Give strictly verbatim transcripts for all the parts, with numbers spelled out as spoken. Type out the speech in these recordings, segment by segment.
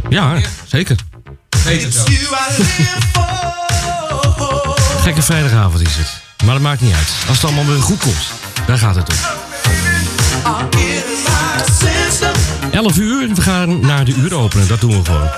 Ja, zeker. Beter zo. Gekke vrijdagavond is het. Maar dat maakt niet uit. Als het allemaal weer goed komt. Daar gaat het om. elf uur. We gaan naar de uur openen. Dat doen we gewoon.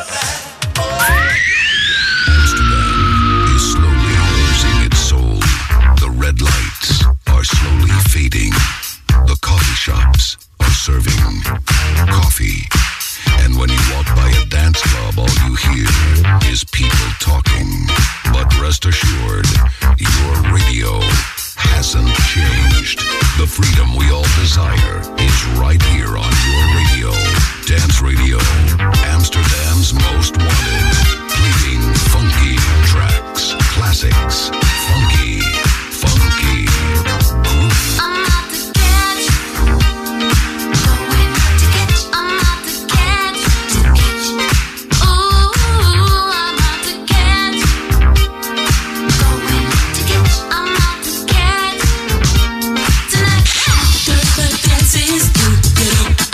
Amsterdam is slowly losing its soul. The red lights are slowly fading. The coffee shops are serving coffee. And when you walk by a dance club, all you hear is people talking. But rest assured, your radio hasn't changed. The freedom we all desire is right here on your radio. Dance Radio, Amsterdam's most wanted. Playing funky tracks, classics, funky, funky, groovy. Is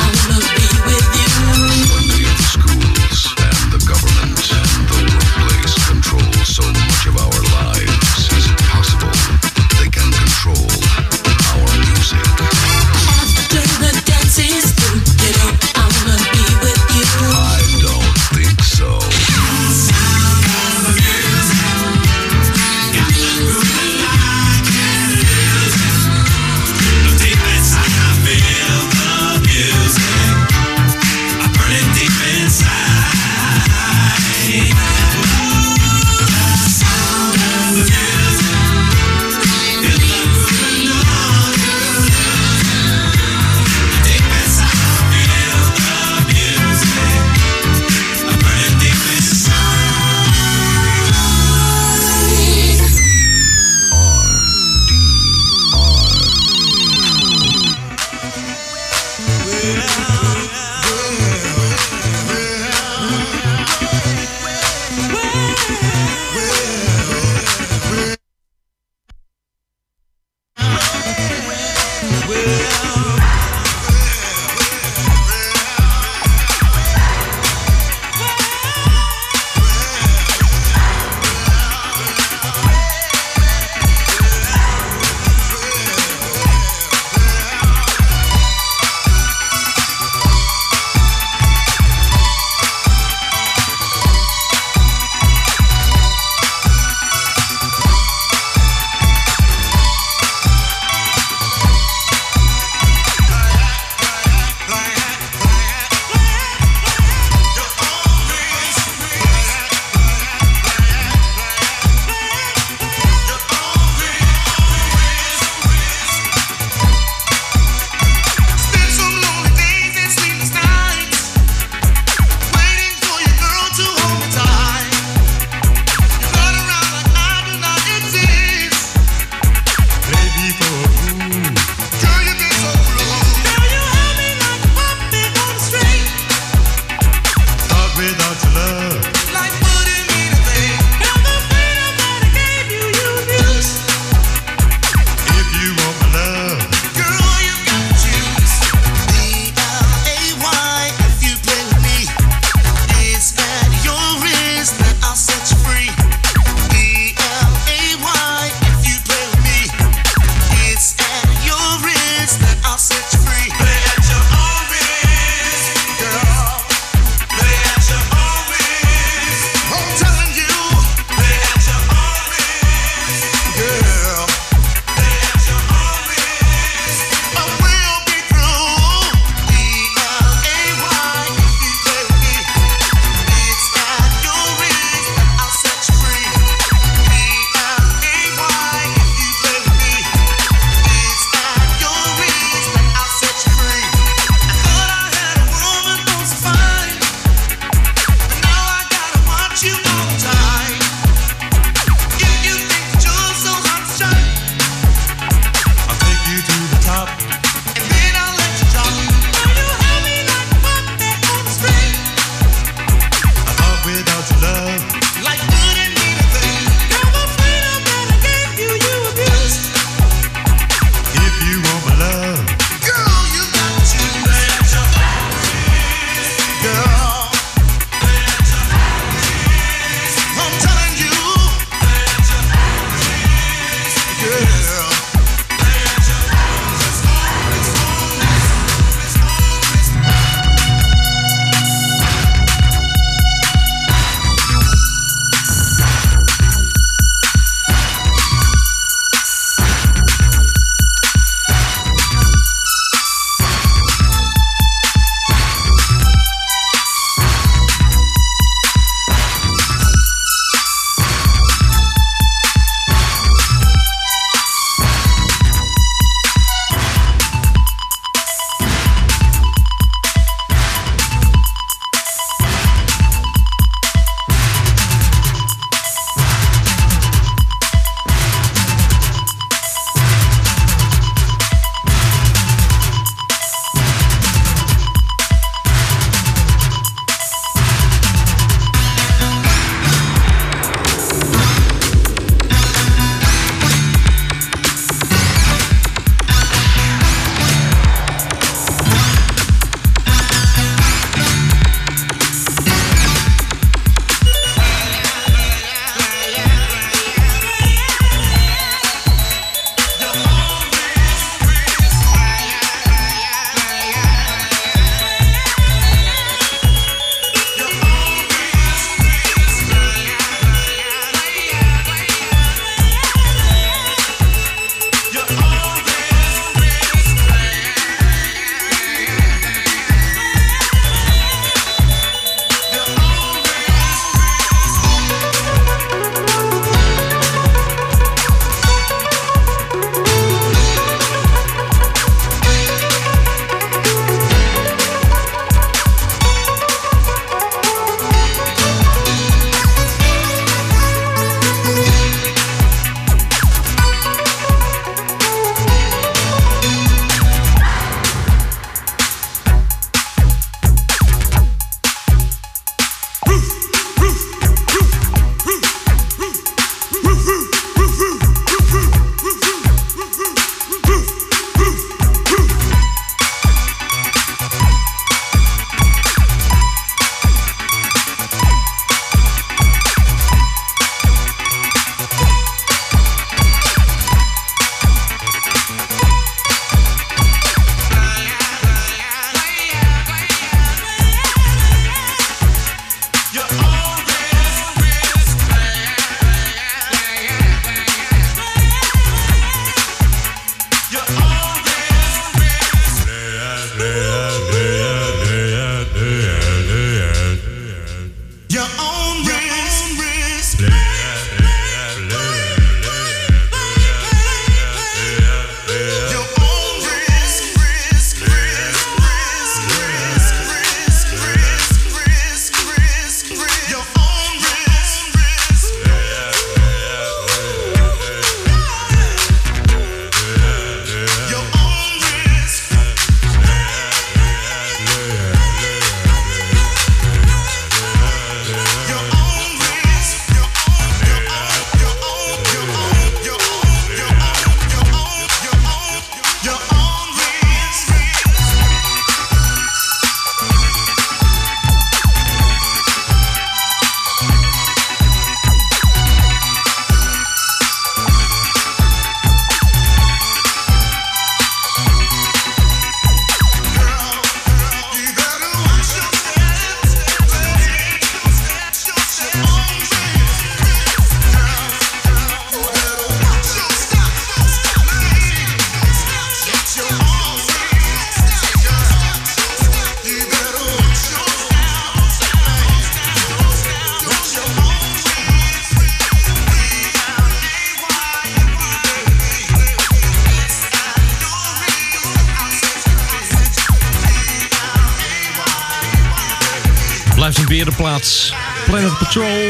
Blijft een berenplaats. Planet Patrol.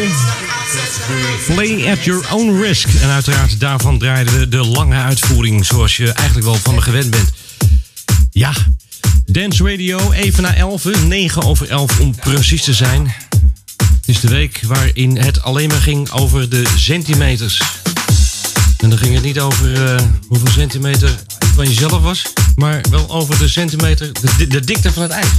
Play at your own risk. En uiteraard daarvan draaide we de lange uitvoering zoals je eigenlijk wel van me gewend bent. Ja, Dance Radio, even na elf, negen over elf om precies te zijn. Het is de week waarin het alleen maar ging over de centimeters. En dan ging het niet over uh, hoeveel centimeter van jezelf was, maar wel over de centimeter, de, de dikte van het ijs.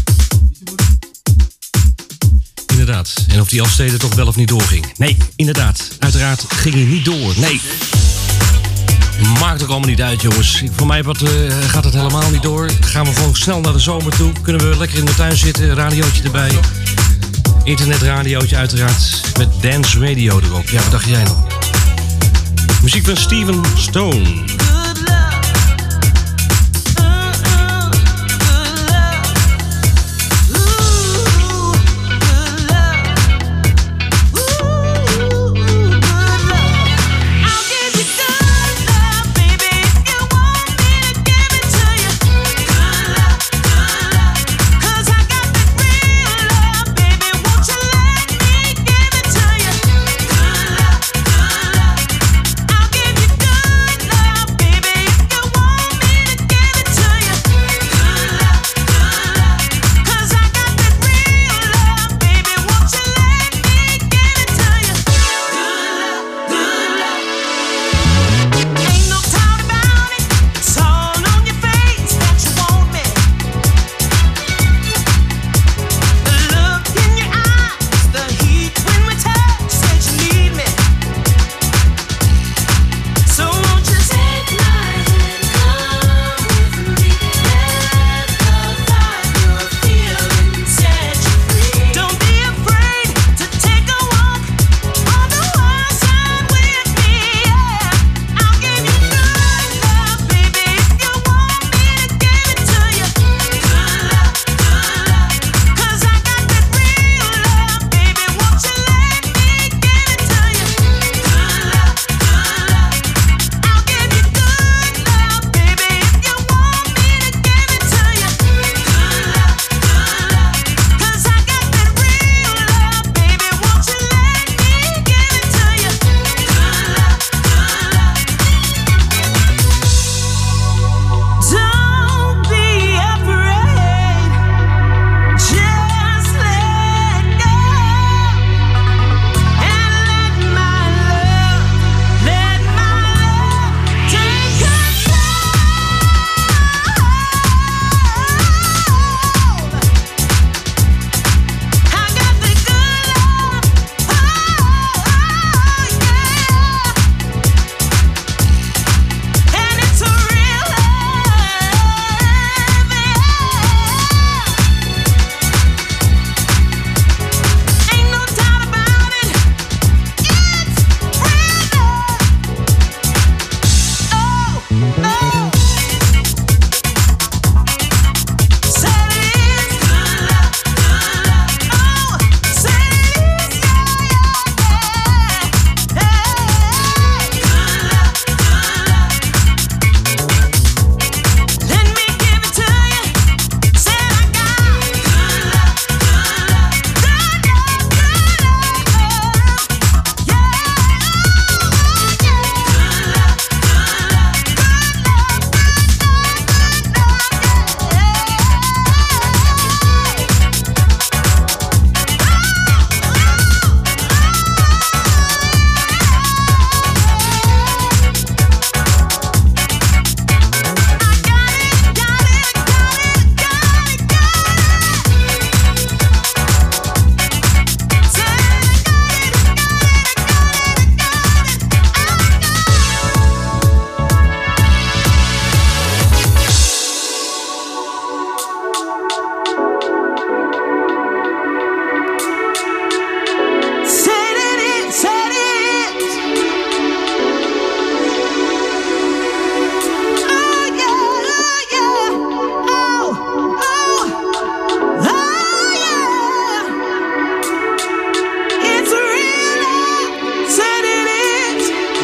Inderdaad. En of die Elfsteden toch wel of niet doorging. Nee, inderdaad. Uiteraard ging hij niet door. Nee. Maakt ook allemaal niet uit, jongens. Voor mij wat, uh, gaat het helemaal niet door. Gaan we gewoon snel naar de zomer toe. Kunnen we lekker in de tuin zitten. Radiootje erbij. Internetradiootje uiteraard. Met Dance Radio erop. Ja, wat dacht jij nog? Muziek van Steven Stone. I'll give you good love.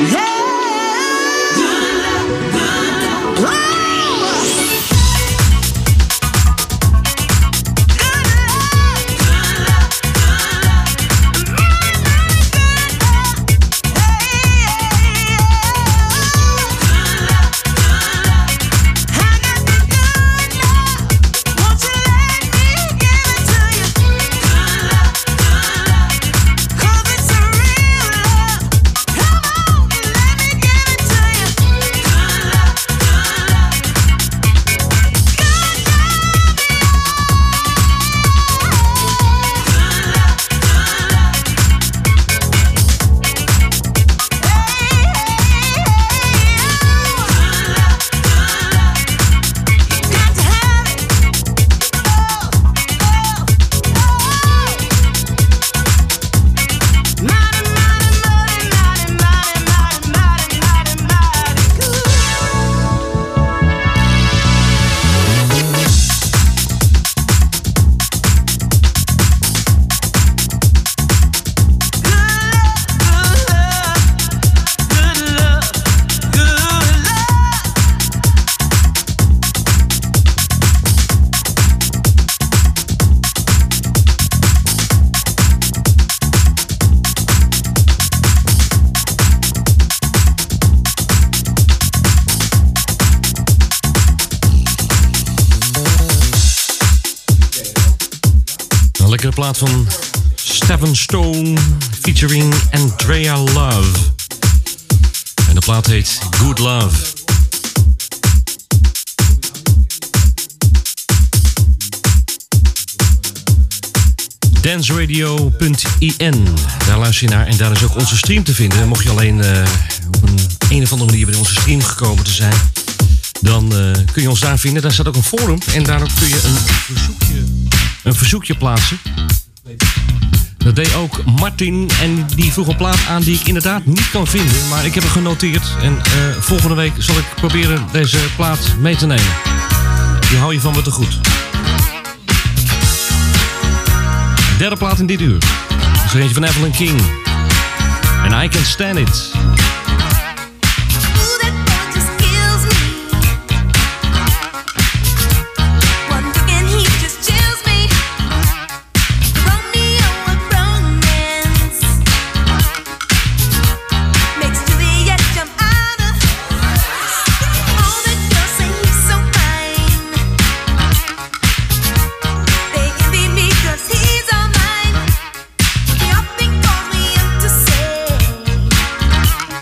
Lekkere plaat van Stephen Stone featuring Andrea Love. En de plaat heet Good Love. danceradio punt i n. Daar luister je naar en daar is ook onze stream te vinden. Mocht je alleen uh, op een, een of andere manier bij onze stream gekomen te zijn, dan uh, kun je ons daar vinden. Daar staat ook een forum en daarop kun je een verzoekje, een verzoekje plaatsen. Dat deed ook Martin en die vroeg een plaat aan die ik inderdaad niet kan vinden. Maar ik heb hem genoteerd en uh, volgende week zal ik proberen deze plaat mee te nemen. Die hou je van me te goed. Derde plaat in dit uur. Dat is er eentje van Evelyn King. En I Can't Stand It. He's all mine. He often calls me up to say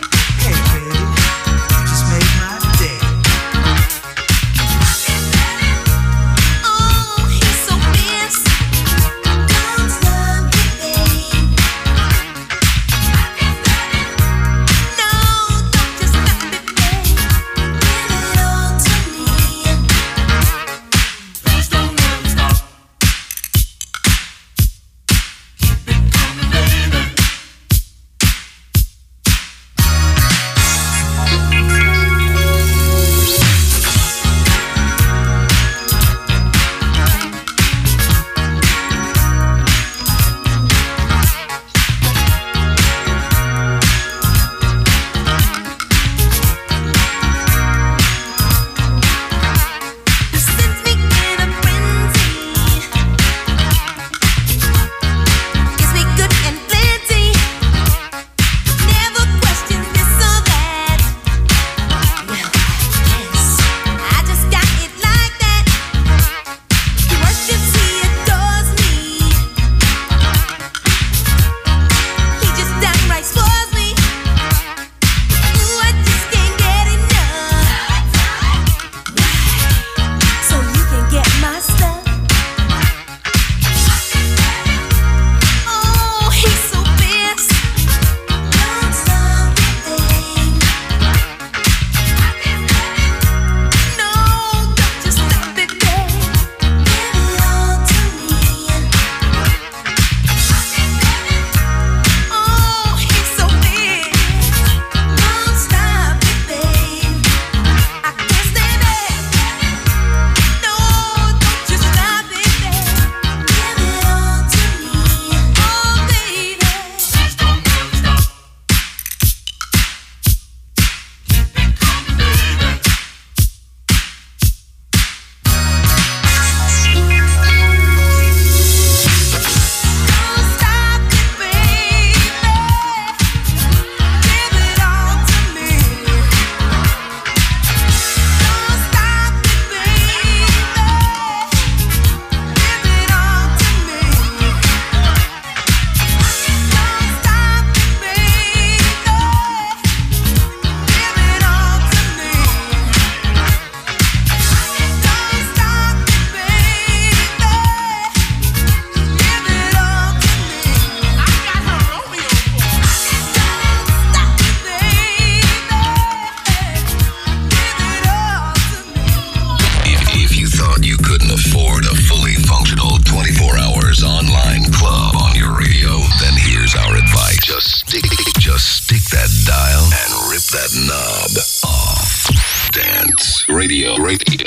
stick that dial and rip that knob off. Dance Radio, radio.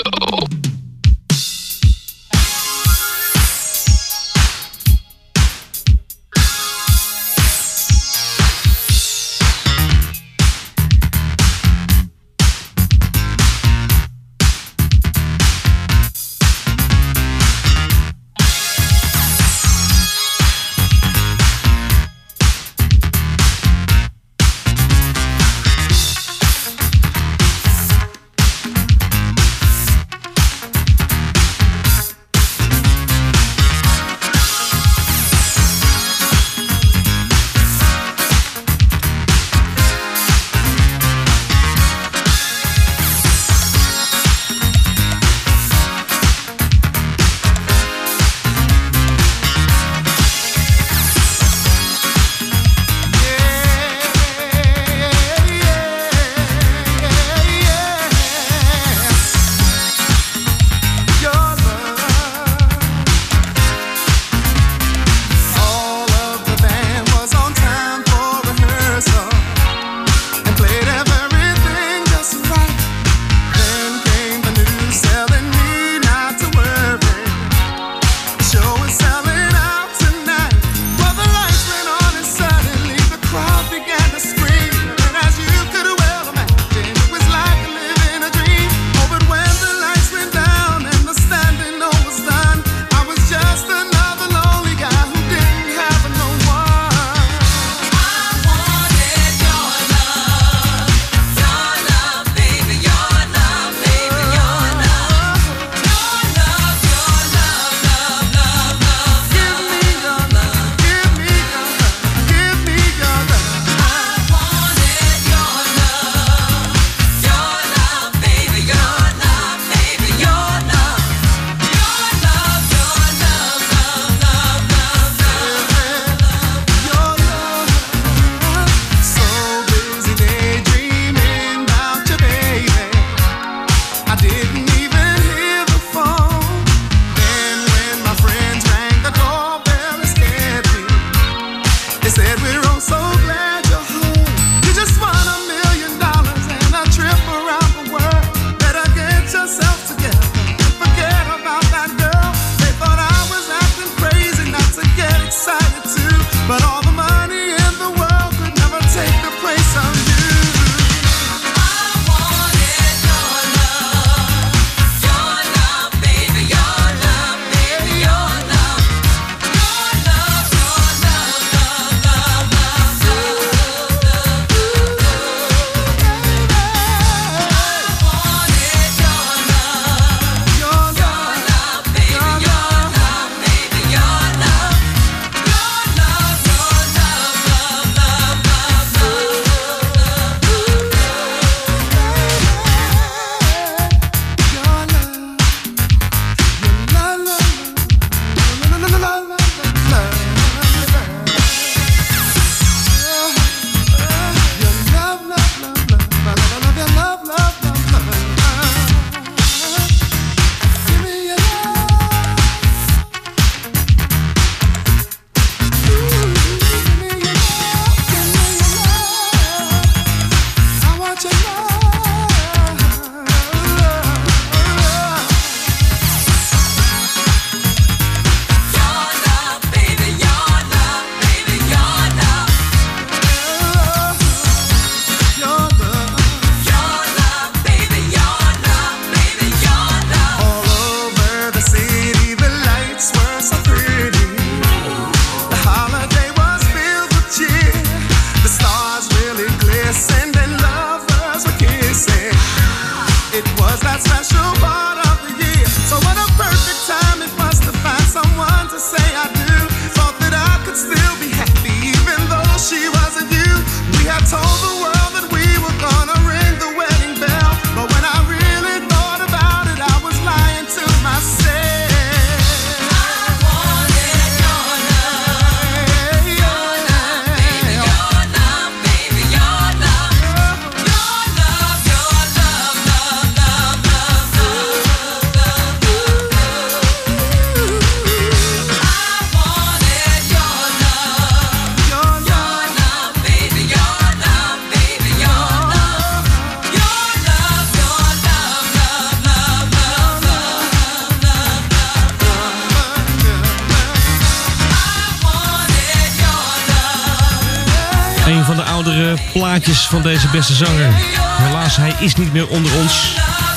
Een van de oudere plaatjes van deze beste zanger. Helaas, hij is niet meer onder ons.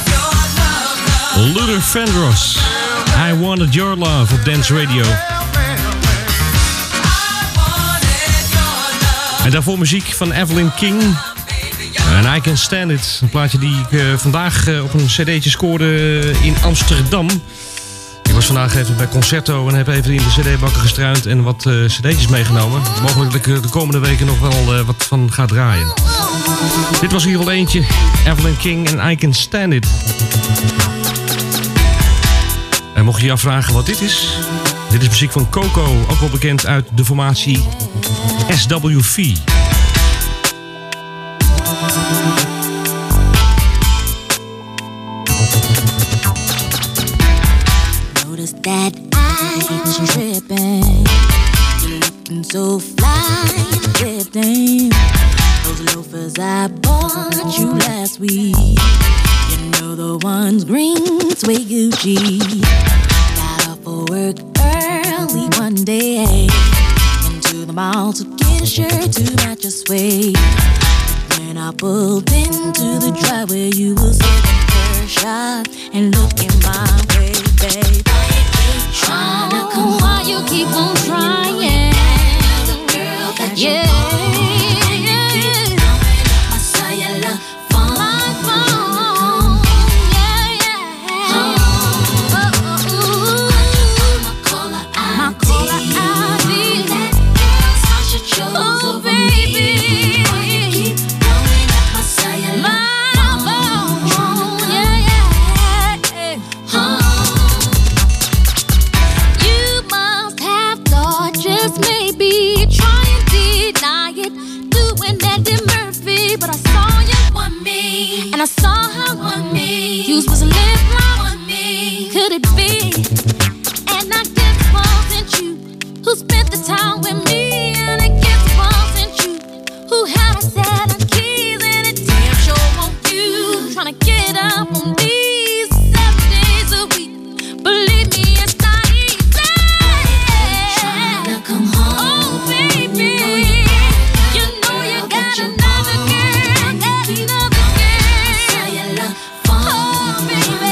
Luther Vandross. I Wanted Your Love op Dance Radio. En daarvoor muziek van Evelyn King. En I Can Stand It. Een plaatje die ik uh, vandaag uh, op een cd'tje scoorde in Amsterdam. Ik was vandaag even bij Concerto en heb even in de cd-bakken gestruind en wat uh, cd'tjes meegenomen. Mogelijk dat ik de komende weken nog wel uh, wat van ga draaien. Dit was hier wel eentje. Evelyn King en I Can Stand It. En mocht je je afvragen wat dit is? Dit is muziek van Coco, ook wel bekend uit de formatie S W V. That I'm tripping. You're looking so fly and drifting. Those loafers I bought you last week. You know the ones green suede Gucci. Got off for work early one day. Went to the mall to get a shirt to match your suede. When I pulled into the driveway, you was sitting first shot and looking my way, babe. Trying to come on, why you keep on trying? The girl that you yeah, yeah. My cellular phone, my phone, yeah, yeah. Oh, oh, oh. My caller I D, my caller I D. That girl's how she chose. Oh, baby, why you keep blowing up my cellular my phone, phone, yeah, yeah. Oh. Just maybe try and deny it, doing Eddie Murphy, but I saw you want me, and I saw how want me. You was live right want me. Could it be? And I guess it wasn't you who spent the time with me, and I guess it wasn't you who had a set of keys, and it damn sure won't you trying to get up on these seven days a week. Believe me, it's not easy. Come home, oh baby, you know you got another girl, got another girl. Oh baby,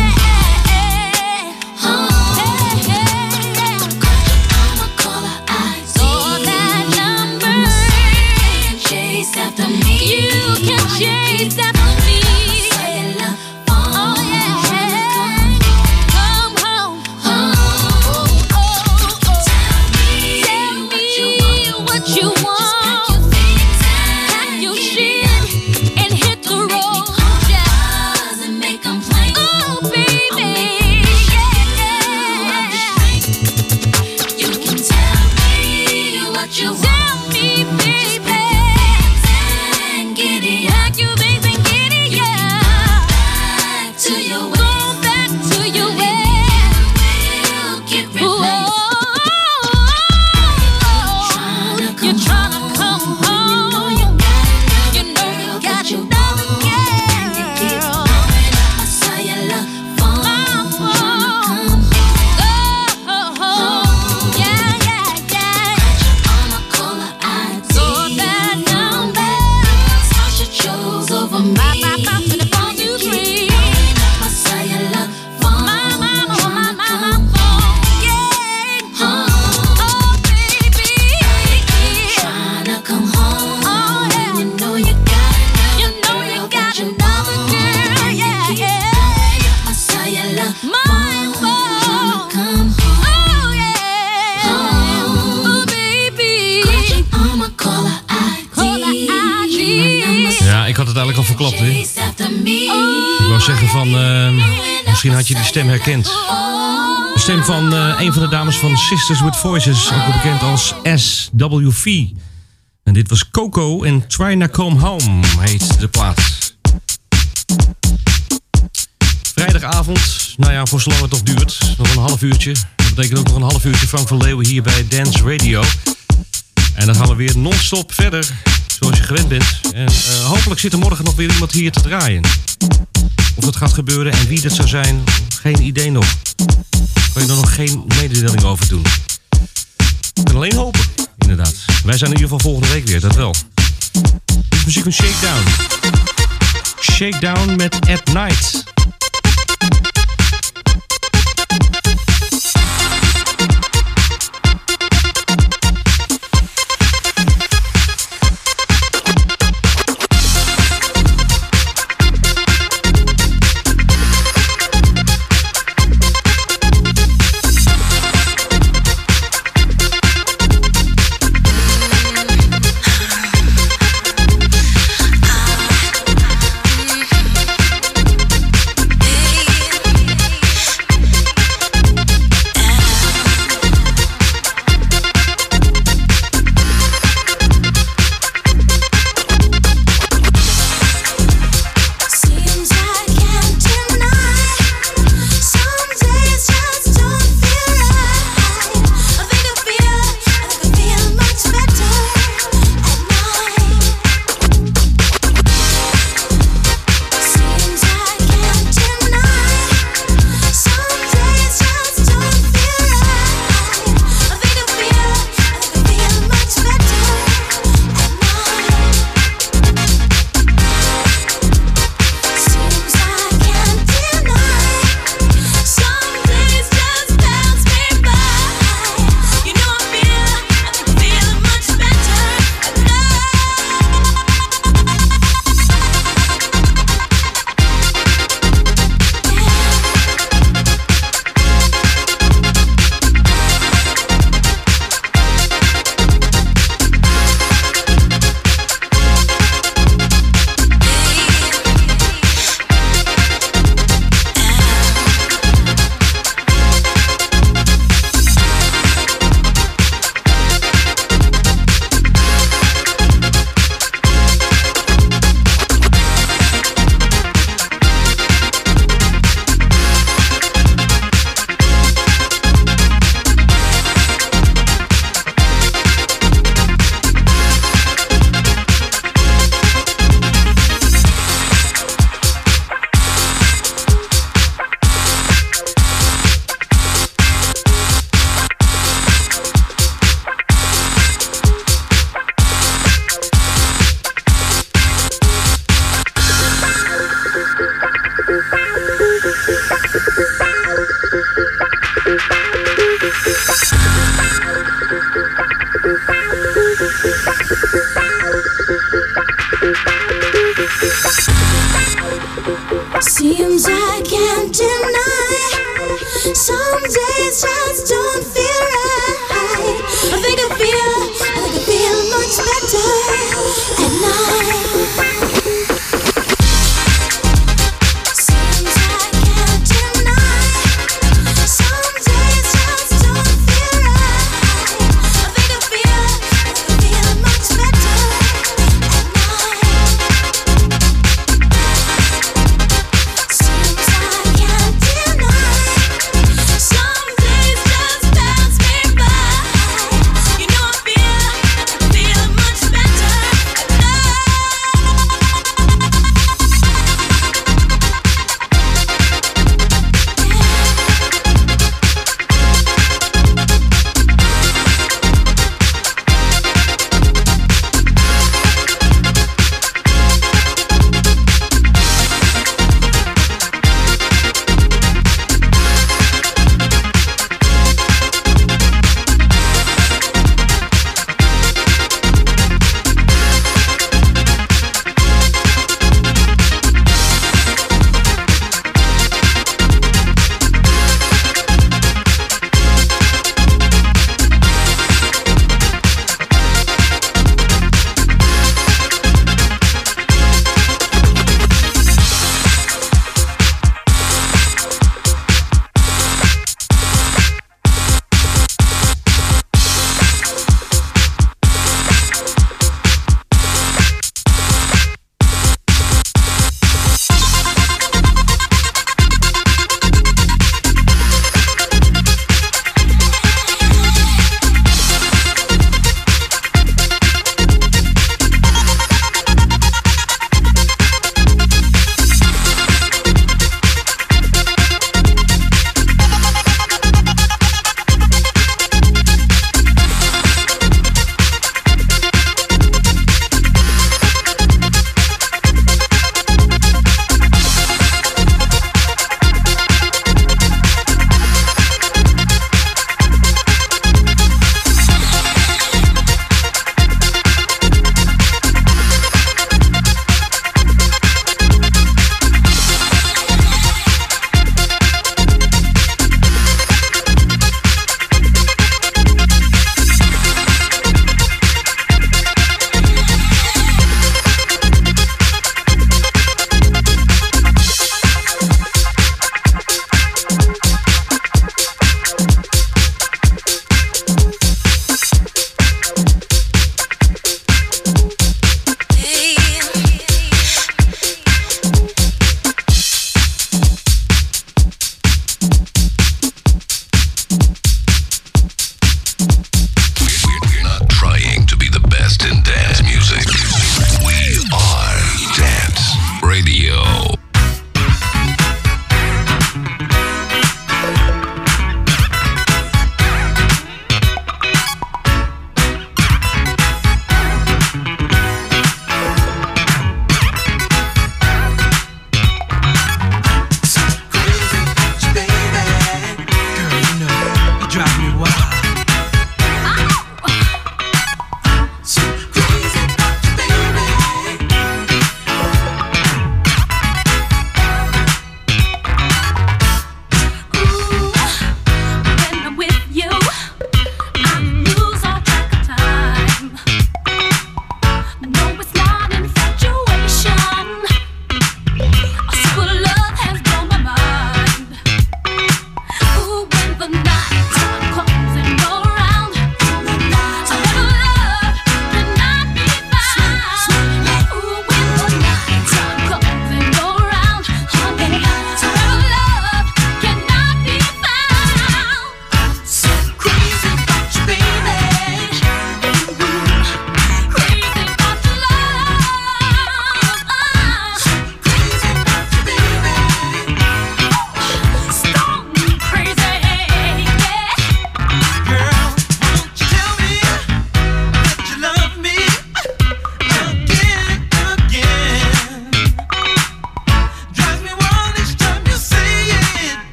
oh, hey, I'ma call her eyes. Saw that number, chase after me. You can chase after me. Oh yeah, come home, home. You want, pack your shit and hit the road, just and make them plain. Oh baby, yeah, you can tell me what you want. Tell me, baby, and get it, pack your things and get it, yeah. Back to your way, go back to your way. We'll get replaced. You're trying to come home. You know you got your another girl. You keep blowing up my cellular phone. My phone. Oh, oh, oh. Yeah, yeah, yeah. I'ma call her I D. So that number, how she chose over me. My, my, my, to the phone you dream. Blowing up my cellular phone. My, my, my, my, my phone. Yeah. Oh. Come home, oh, yeah. You know you got another, you know you got another girl, yeah, yeah. My cellular, my phone, come home, oh yeah, home. Oh baby, I'ma call her I D, call her I D. Ja, ik had het eigenlijk al verklapt, hè. Ik wou zeggen van, uh, misschien had je die stem herkend. De stem van uh, een van de dames van Sisters with Voices, ook wel bekend als S W V. En dit was Coco en Try Na Come Home heet de plaat. Vrijdagavond, nou ja, voor zolang het nog duurt, nog een half uurtje. Dat betekent ook nog een half uurtje Frank van Leeuwen hier bij Dance Radio. En dan gaan we weer non-stop verder, zoals je gewend bent. En uh, hopelijk zit er morgen nog weer iemand hier te draaien. Of dat gaat gebeuren en wie dat zou zijn, geen idee nog. Kan je er nog geen mededeling over doen. Ik kan alleen hopen, inderdaad. Wij zijn in ieder geval volgende week weer, dat wel. Dit is muziek van Shakedown. Shakedown met At Night.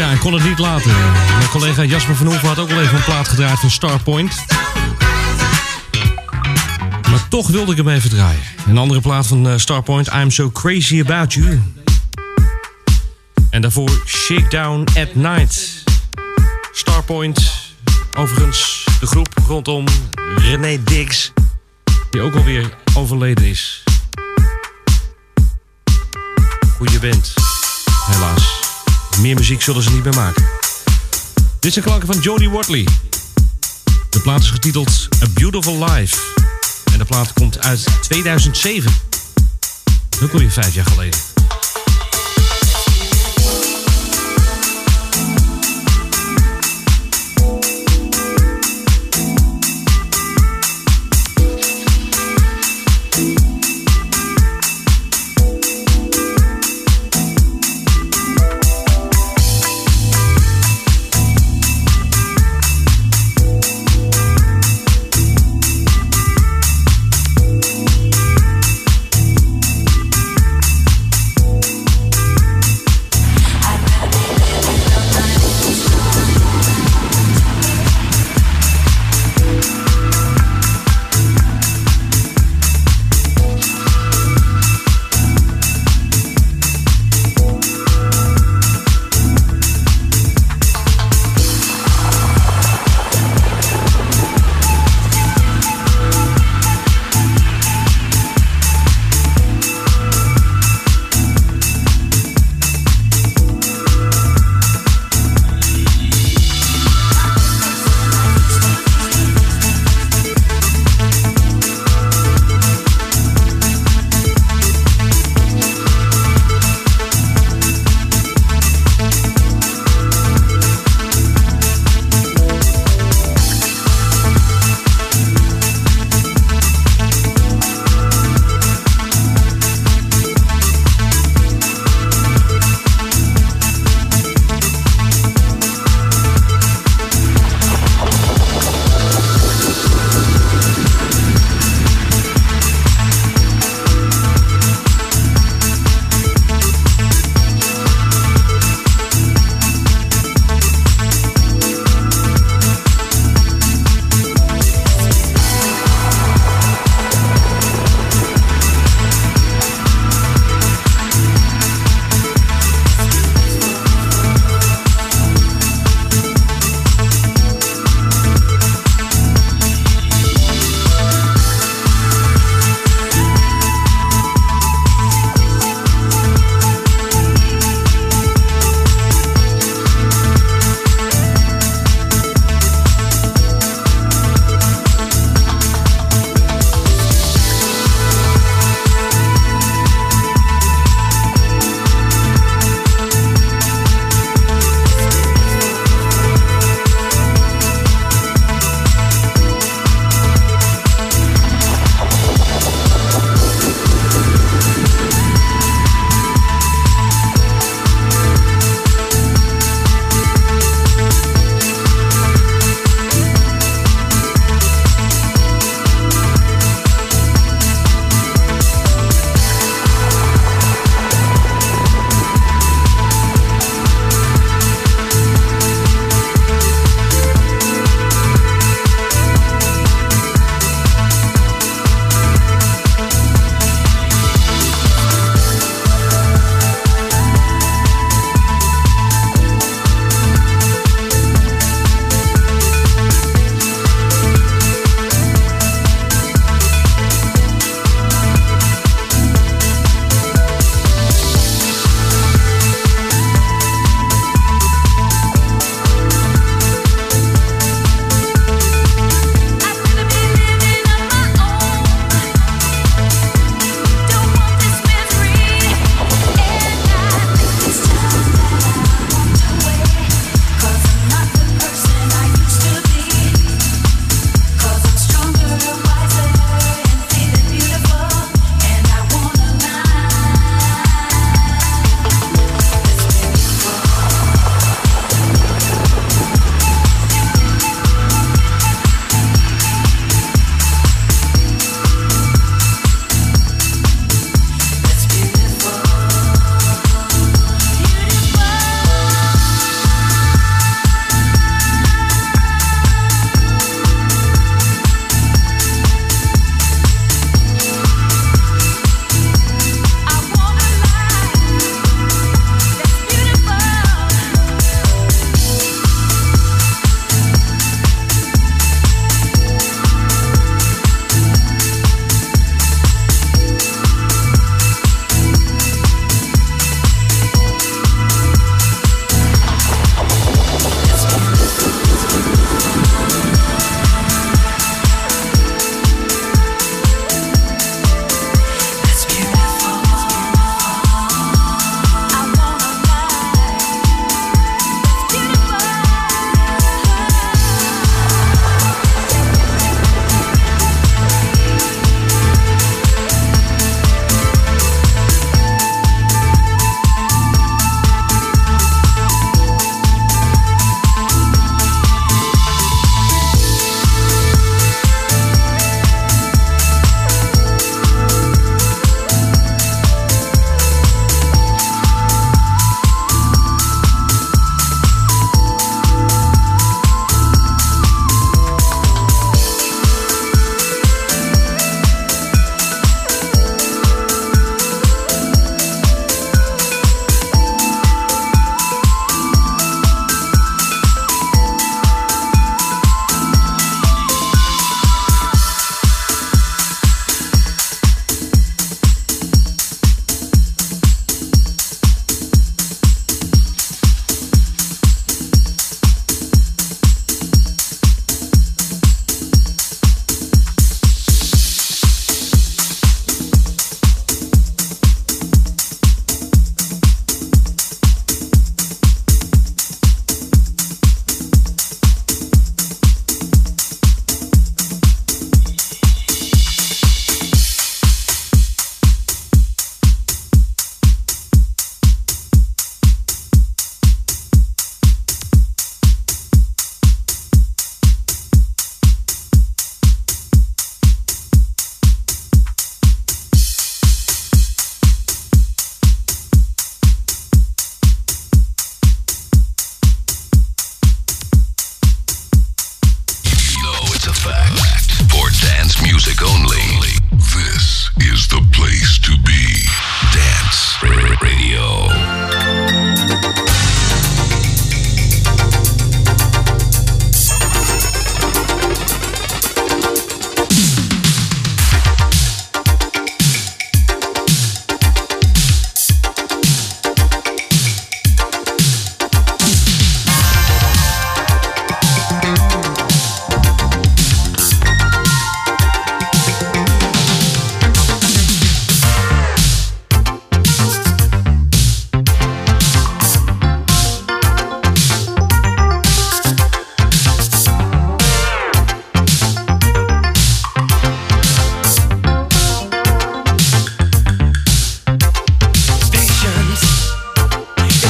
Ja, ik kon het niet laten. Mijn collega Jasper van Hoeven had ook al even een plaat gedraaid van Starpoint. Maar toch wilde ik hem even draaien. Een andere plaat van uh, Starpoint, I'm So Crazy About You. En daarvoor Shakedown at Night. Starpoint, overigens de groep rondom René Diggs, die ook alweer overleden is. Goeie band, helaas. Meer muziek zullen ze niet meer maken. Dit zijn klanken van Jody Watley. De plaat is getiteld A Beautiful Life. En de plaat komt uit tweeduizend zeven. Ook alweer vijf jaar geleden.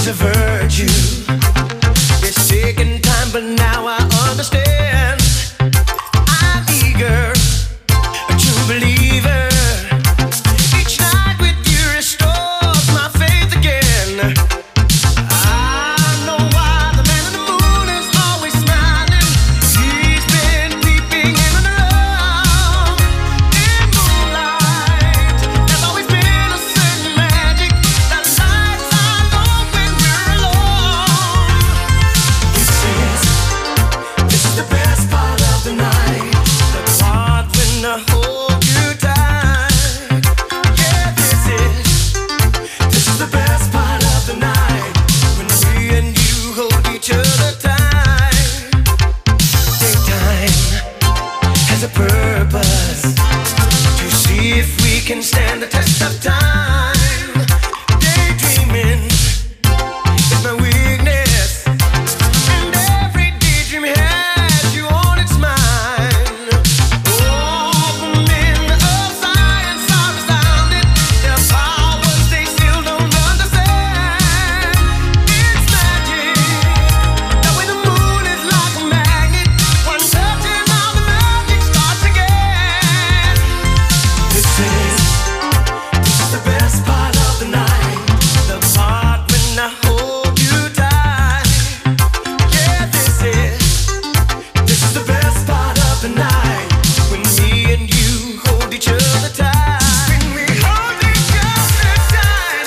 a virtue. It's taken time, but now I understand. I'm eager, a true believer. Each night with you restores my faith again. I know why the man in the moon is always smiling. He's been peeping in and around. In moonlight, there's always been a certain magic that lights our load when we're alone. This is, this is the best part of the night. The part when I hold you tight. Yeah, this is, this is the best part of the night. When me and you hold each other tight. Daytime has a purpose, to see if we can stand the test of time. Daydreaming is my weakness, and every daydream has you on its mind. All the men of science are astounded. Their powers they still don't understand. It's magic, that way the moon is like a magnet. One touch and all the magic starts again. This is, this is the best part of the night. The part when I hold you tight. Yeah, this is, this is the best part of the night. When me and you hold each other tight. When we hold each other tight.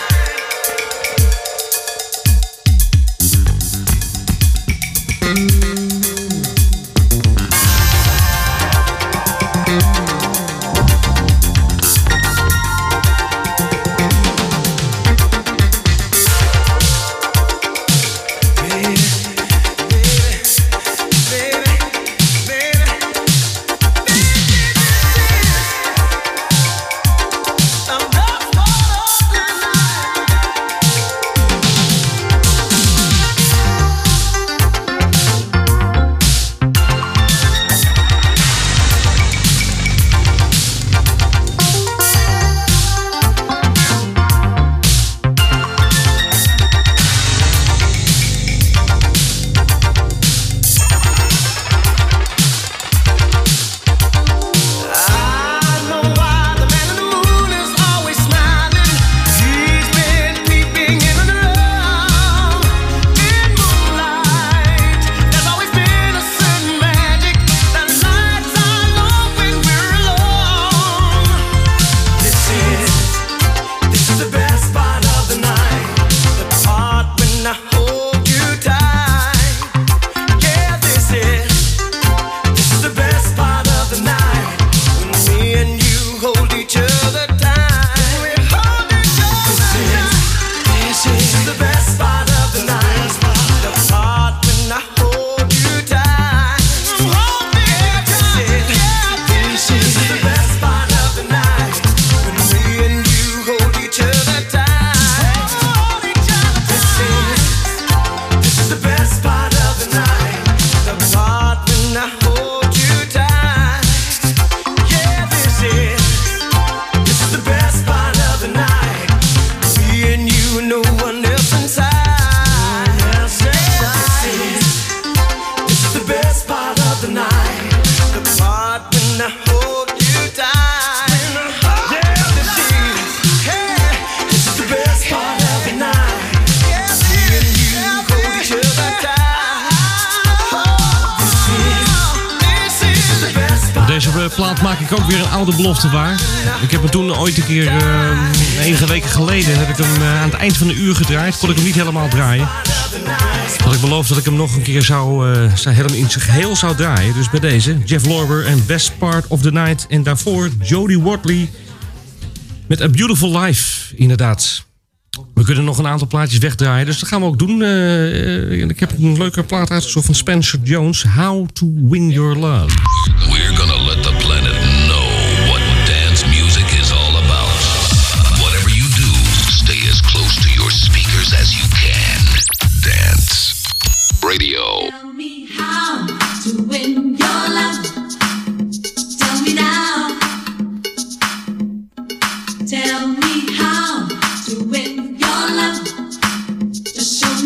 Baby, baby, baby, baby. I'm not part of the I know why the man in the moon is always smiling. He's been peeping in and around. In moonlight, there's always been a certain magic that lights our load when we're alone. This is, this is the best part of the night. The part when I hold you tight. Yeah, this is, this is the best part of the night. When me and you hold each other tight. We hold each other tight. This is, this is the best part of the night. The part when I hold you tight. Hold me tight. This is, this is the best part of the night. When me and you hold each other tight. Hold each other tight. This is, this is the best part of the night. The part when I hold you tight. Yeah, this is, this is the best part of the night. Me and you and no one else inside. Yeah, this is, this is the best part of the night. The part when I hold you tight. Yeah, this is, hey, this is the best part of the night. Me and you hold each other tight. This is, this is the best part. Deze eh, plaat maak ik ook weer een oude belofte waar. Ik heb hem toen ooit een keer, eh, enige weken geleden, heb ik hem eh, aan het eind van de uur gedraaid. Kon ik hem niet helemaal draaien. Had ik beloofd dat ik hem nog een keer zou, eh, zou helemaal in zijn geheel zou draaien. Dus bij deze, Jeff Lorber en Best Part of the Night. En daarvoor Jody Watley met A Beautiful Life, inderdaad. We kunnen nog een aantal plaatjes wegdraaien, dus dat gaan we ook doen. Uh, ik heb een leuke plaat uitgezocht van Spencer Jones, How to Win Your Love. We're gonna let the planet know what dance music is all about. Whatever you do, stay as close to your speakers as you can. Dance Radio. Tell me how to win your love. Tell me now. Tell me how to win your love. Just show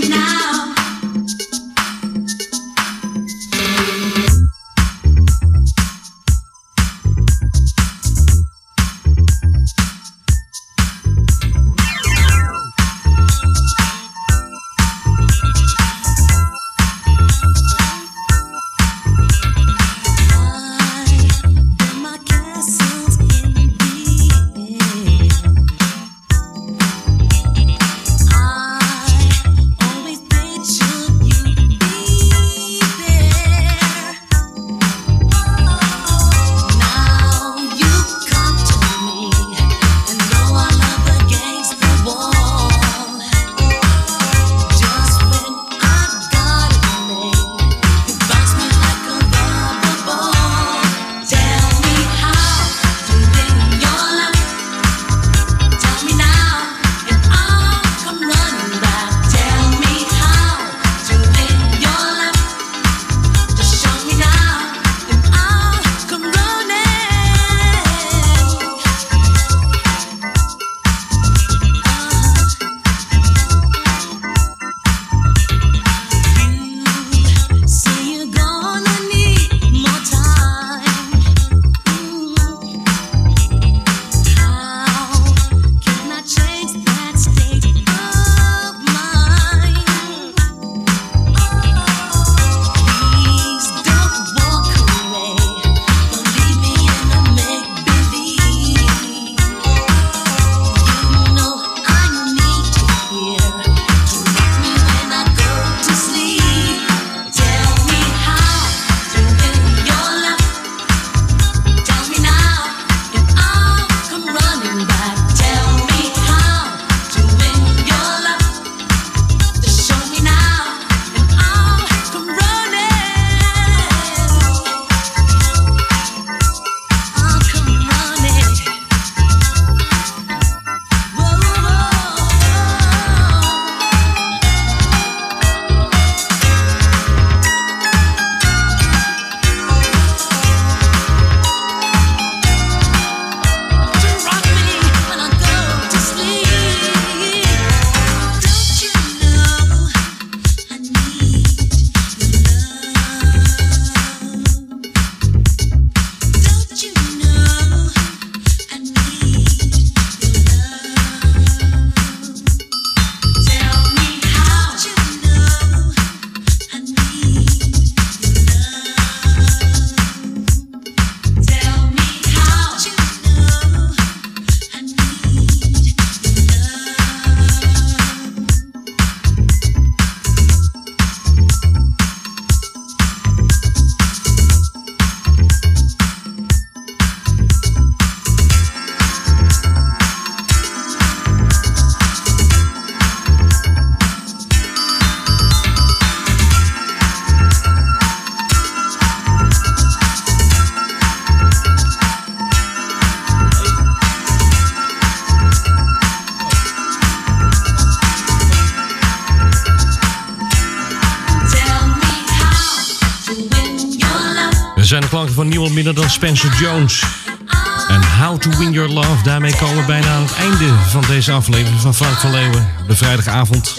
van niemand minder dan Spencer Jones. En How to Win Your Love. Daarmee komen we bijna aan het einde van deze aflevering van Frank van Leeuwen. De vrijdagavond.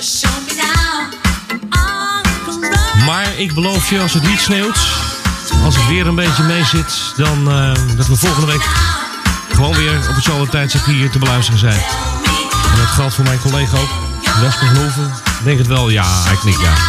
Maar ik beloof je, als het niet sneeuwt, als het weer een beetje mee zit, dan uh, dat we volgende week gewoon weer op hetzelfde tijdstip hier te beluisteren zijn. En dat geldt voor mijn collega ook, Jasper van Hoeven. Denk het wel? Ja, ik knik ja.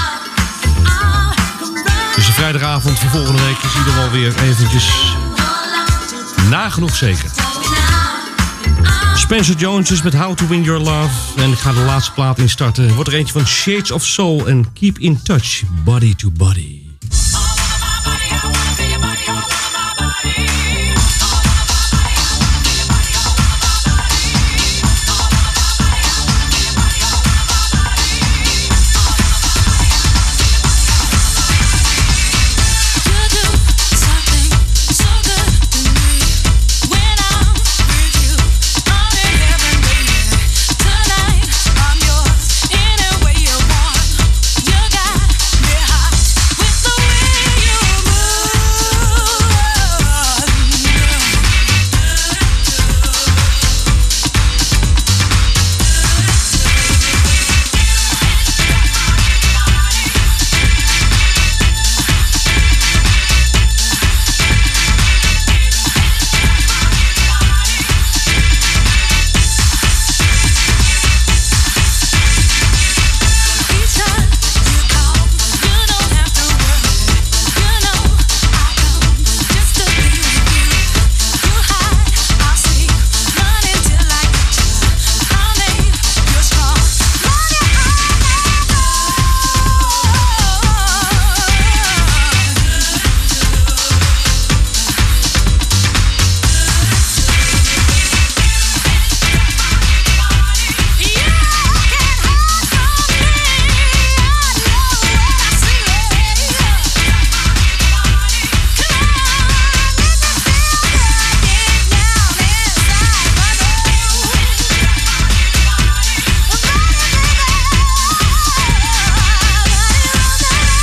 Dus de vrijdagavond van volgende week is ieder wel weer eventjes nagenoeg zeker. Spencer Jones is met How to Win Your Love. En ik ga de laatste plaat instarten. Wordt er eentje van Shades of Soul en Keep in Touch, Body to Body.